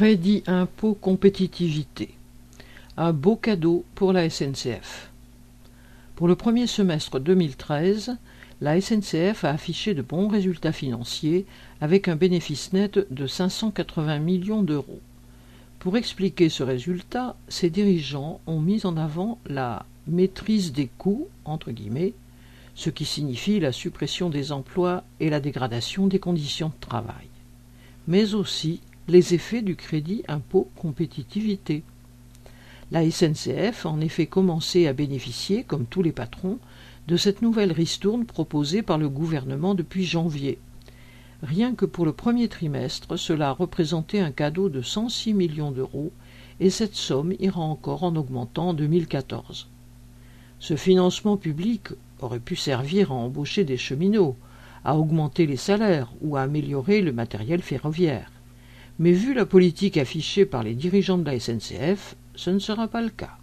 Crédit impôt compétitivité. Un beau cadeau pour la SNCF. Pour le premier semestre 2013, la SNCF a affiché de bons résultats financiers avec un bénéfice net de 580 millions d'euros. Pour expliquer ce résultat, ses dirigeants ont mis en avant la « maîtrise des coûts », entre guillemets, ce qui signifie la suppression des emplois et la dégradation des conditions de travail, mais aussi les effets du crédit impôt compétitivité. La SNCF a en effet commencé à bénéficier, comme tous les patrons, de cette nouvelle ristourne proposée par le gouvernement depuis janvier. Rien que pour le premier trimestre, cela a représenté un cadeau de 106 millions d'euros et cette somme ira encore en augmentant en 2014. Ce financement public aurait pu servir à embaucher des cheminots, à augmenter les salaires ou à améliorer le matériel ferroviaire. Mais vu la politique affichée par les dirigeants de la SNCF, ce ne sera pas le cas.